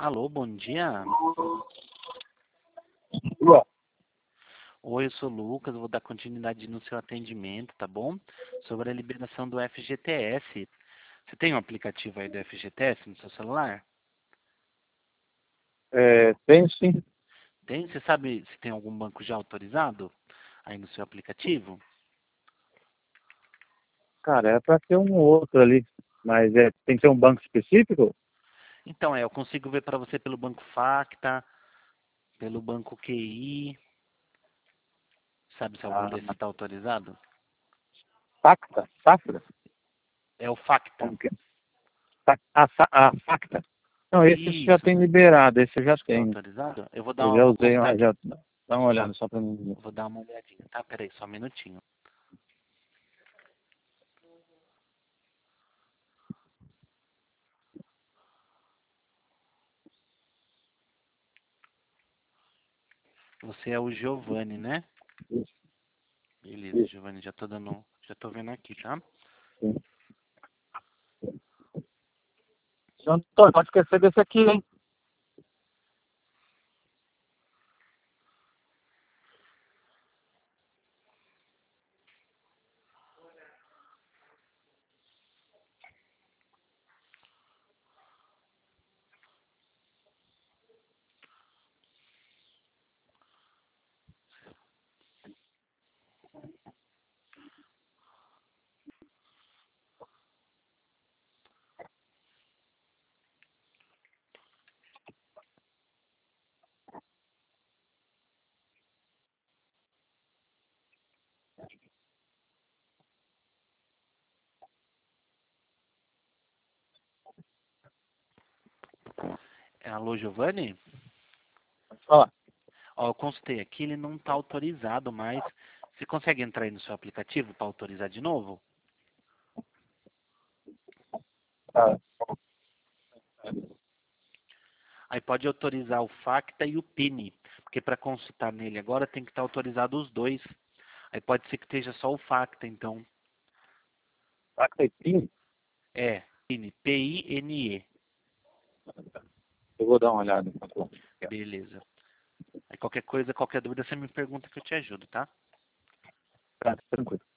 Alô, bom dia. Boa. Oi, eu sou o Lucas, vou dar continuidade no seu atendimento, tá bom? Sobre a liberação do FGTS. Você tem um aplicativo aí do FGTS no seu celular? Tenho sim. Tem? Você sabe se tem algum banco já autorizado aí no seu aplicativo? Cara, é para ter um ou outro ali. Mas tem que ser um banco específico? Então, eu consigo ver para você pelo Banco Facta, pelo Banco QI. Sabe se algum Ah, desses está autorizado? Facta? Safra? É o Facta. Como que é? Facta. Não, esse já Isso. tem liberado, esse eu já Está tenho. autorizado? Eu já Vou usei, consultar mas aqui. já dá uma olhada só para mim. Vou dar uma olhadinha, tá? Peraí, só um minutinho. Você é o Giovanni, né? Isso, Beleza, isso, Giovanni, já tô vendo aqui, tá? sim. Seu Antônio, pode esquecer desse aqui, hein? Alô, Giovanni? Pode falar. Ó, eu consultei aqui, ele não tá autorizado mais. Você consegue entrar aí no seu aplicativo para autorizar de novo? Ah, Aí pode autorizar o Facta e o Pini, porque para consultar nele agora tem que estar autorizado os dois. Aí pode ser que esteja só o Facta, então. Facta e PIN? É, Pini, P-I-N-E. Eu vou dar uma olhada. Beleza. Aí qualquer coisa, qualquer dúvida, você me pergunta que eu te ajudo, tá? Tá, tranquilo.